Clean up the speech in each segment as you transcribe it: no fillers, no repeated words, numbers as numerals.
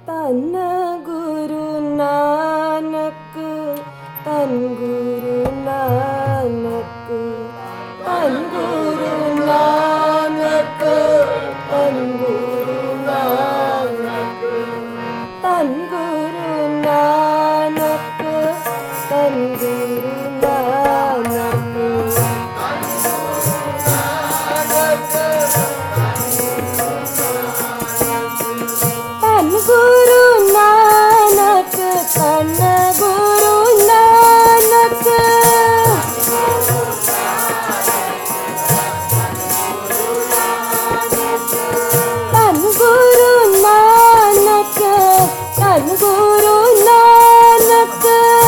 ਧੰਨ ਗੁਰੂ ਨਾਨਕ, ਧੰਨ ਗੁਰੂ ਨਾਨਕ, ਧੰਨ ਗੁਰੂ ਨਾਨਕ, ਧੰਨ ਗੁਰੂ ਨਾਨਕ, ਧੰਨ ਗੁਰੂ ਨਾਨਕ, ਧੰਨ ਗੁਰੂ ਨਾਨਕ। ਧੰਨ ਗੁਰੂ ਨਾਨਕ, ਧੰਨ ਗੁਰੂ ਨਾਨਕ, ਧੰਨ ਗੁਰੂ ਨਾਨਕ, ਧੰਨ ਗੁਰੂ ਨਾਨਕ,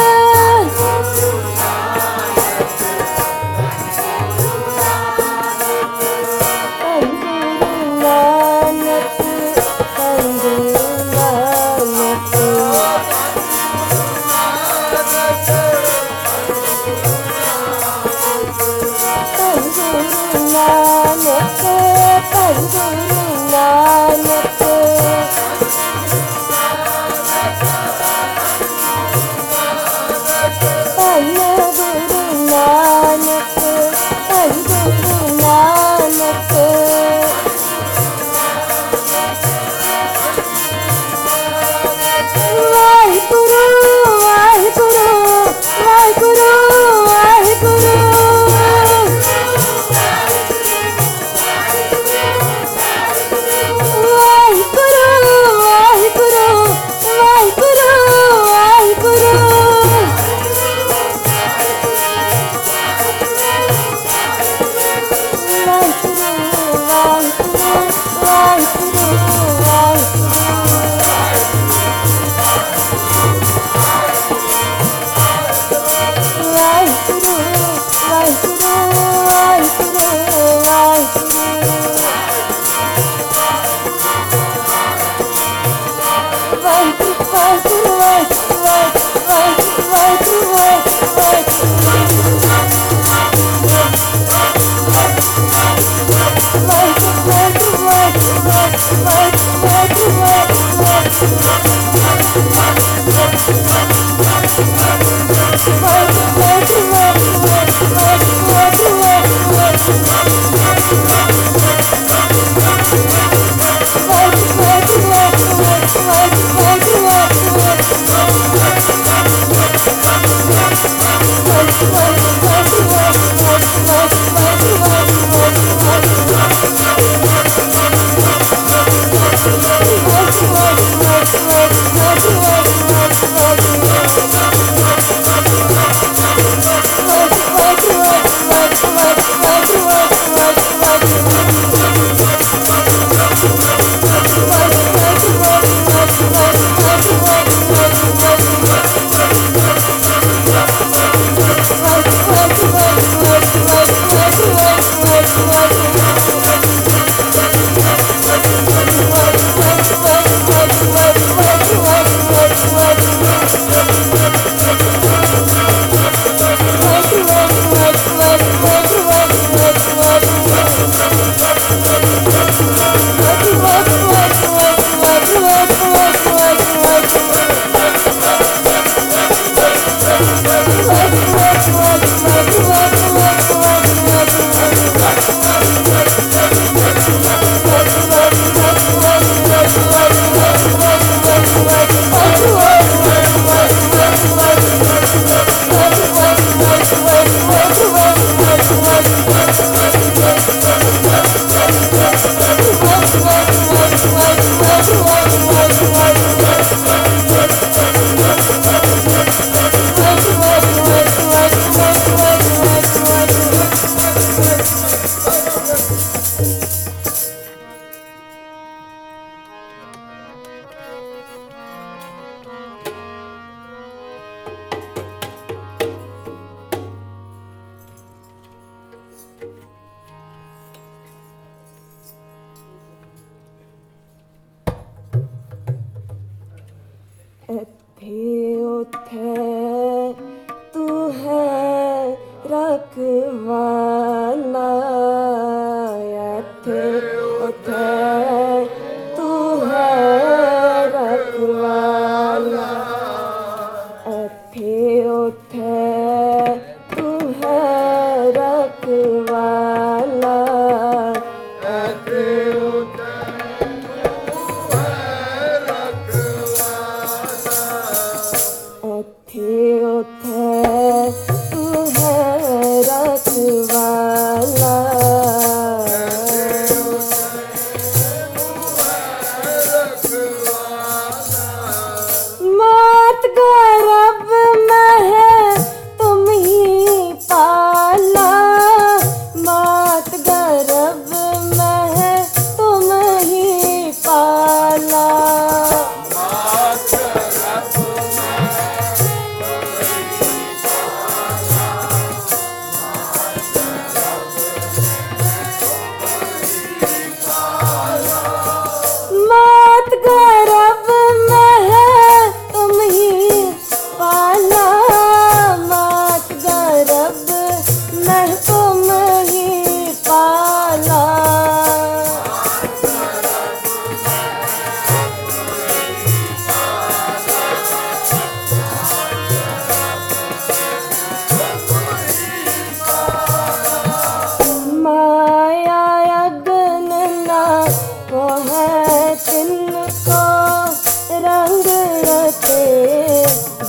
ਇੱਥੇ ਉੱਥੇ ਤੂੰ ਹੈ ਰਖਵਾਲਾ, ਇੱਥੇ ਉੱਥੇ ਤੂੰ ਹੈ ਰਖਵਾਲਾ।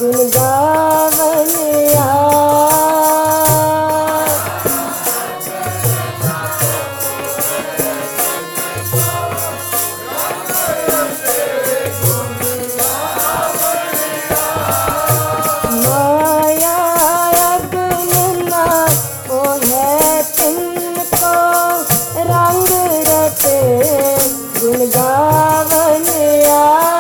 गुन गावन आ। माया अगुन ना मोहे तिनको, रंग रटे गुन गावन आ।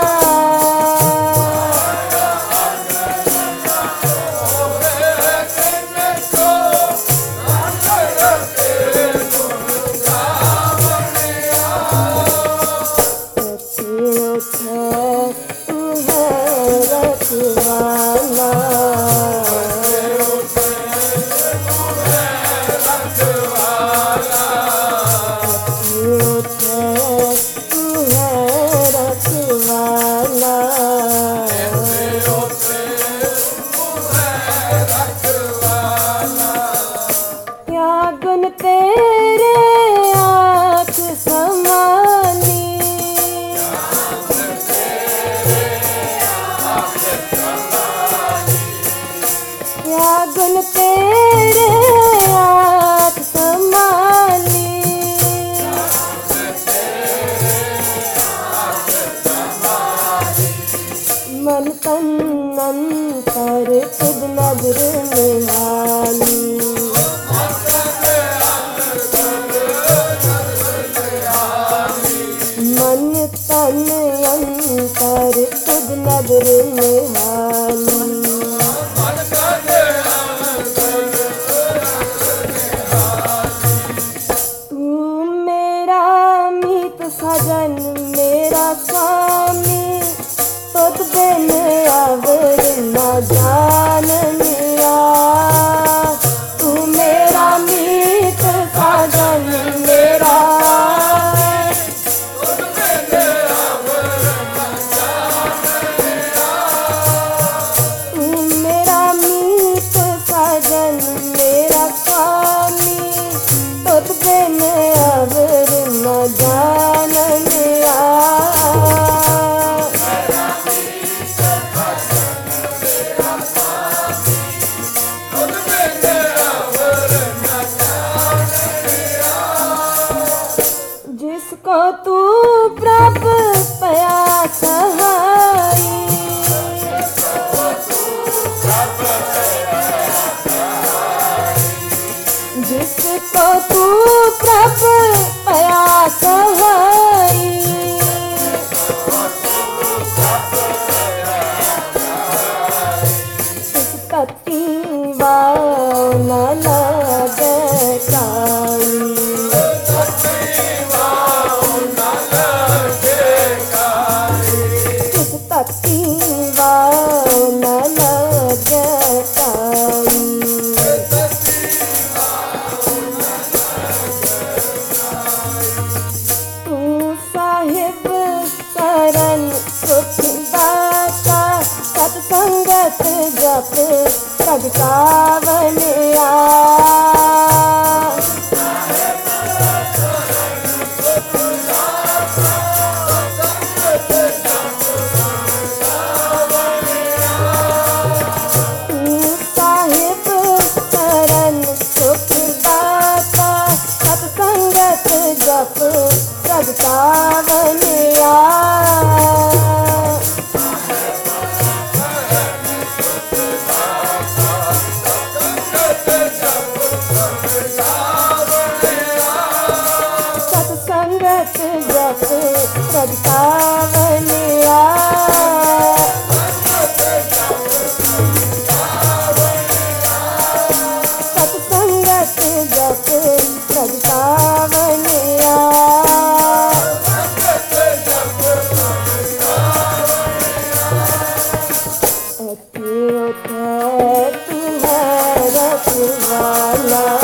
तू है रखवाला, तू है रखवाला। क्या गुण तेरे आँख समानी, क्या गुण तेरे आँख समानी। मन तन अंतर तुझ नजर निहाली, मन तन अंतर तुझ नजर निहाली। तू मेरा मीत सजन मेरा स्वामी, तुझ बिन अवर न जान मेरा। तू मेरा मीत सजन मेरा, तू मेरा मीत सजन मेरा स्वामी, तुझ बिन अवर न जान मेरा। जिसको तू प्राप्त पया सहाई, जिसको तू प्राप्त पया सहाई, इस तत्ती वाव न लगे काई, तत्ती वाव न लगे काई। तू साहिब शरण सुख दाता, सत्संगत जप प्रगटावन आ। जप प्रगटावन आ। सत्संगत जप प्रगटावन आ। सत्संगत जप प्रगटावन आ। तू है रखवाला,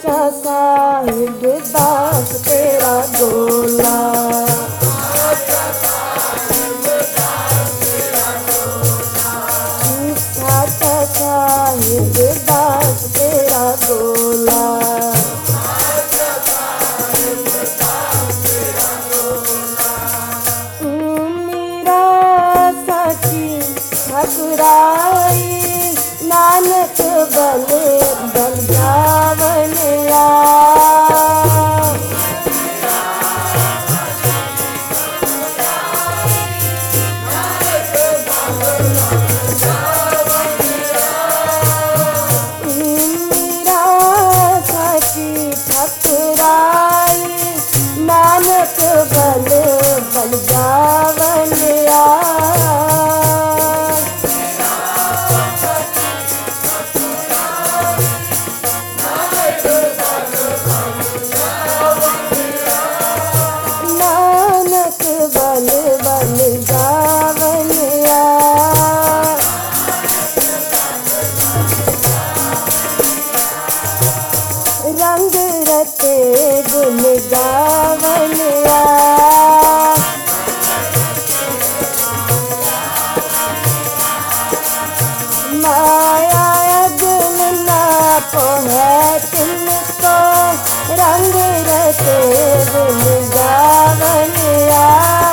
साचा साहिब दास तेरा गोला। साचा साहिब दास तेरा गोला। ठाकुराई नानक बल बल जावनिया। मीरा साची ठाकुराई नानक बल बल जावनिया। रंग रते गुण गावनिया। माया अगुन ना पोहे तिनको रंग रते गुण गावनिया।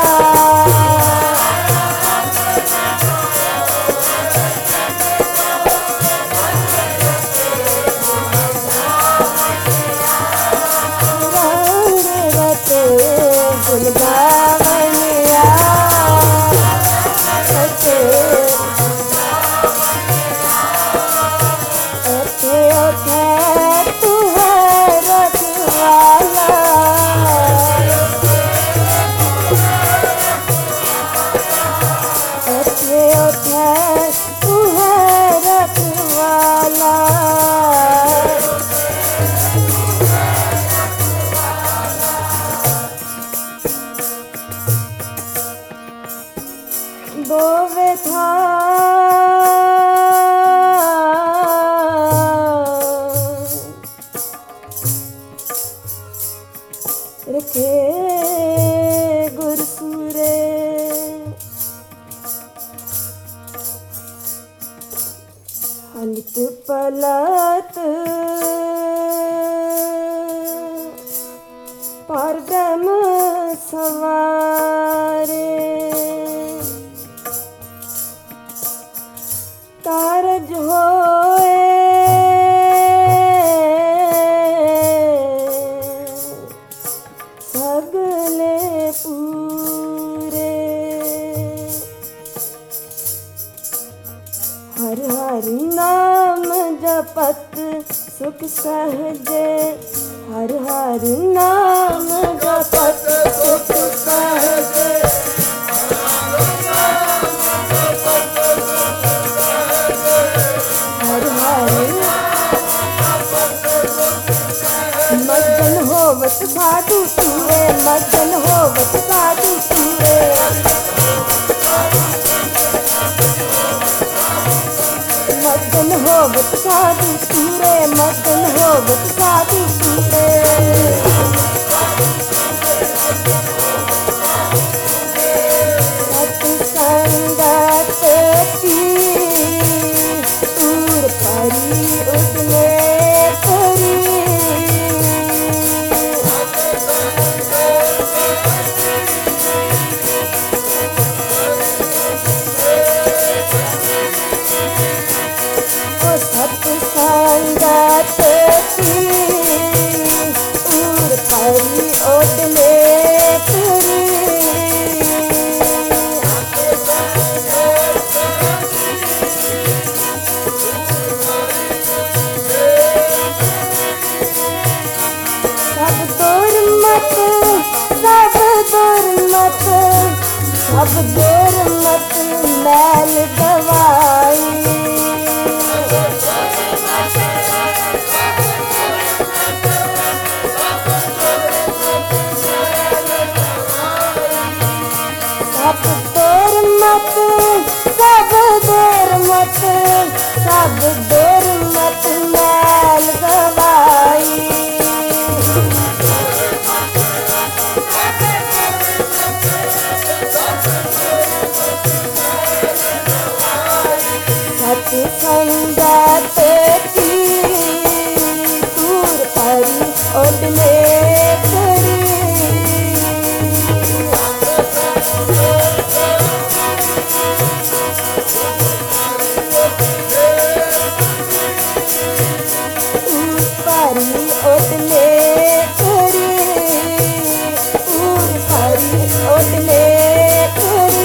दोवे था रखे गुरसुरे। हलित पलत परदम सवारे। कारज होए सगले पूरे। हर हर नाम जपत सुख सहजे। हर हर नाम जपत सुख सहजे। मगन होवत साधु सूरे। मगन होवत साधु सूरे। मगन होवत साधु सूरे। मगन होवत साधु सूरे। सत्संगत की दूर परी उठने परी। सत्संगत की दूर परी उठने परी। सब दुर्मत सब दुर्मत मैल गवाई। सब दुर्मत सब दुर्मत सब दुर्मत मैल गवाई। ओटले करे पारी ओटले करे पारी ओटले करे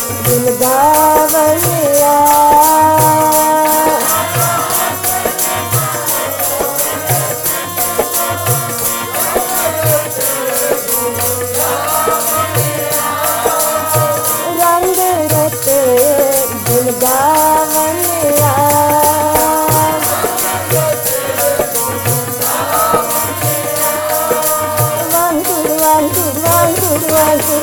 दिल गावलिया रंग रते दिल गावलिया वांगुर वांगुर वांगुर वांगुर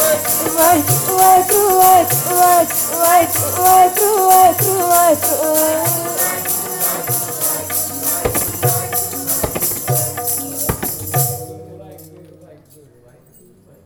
Work.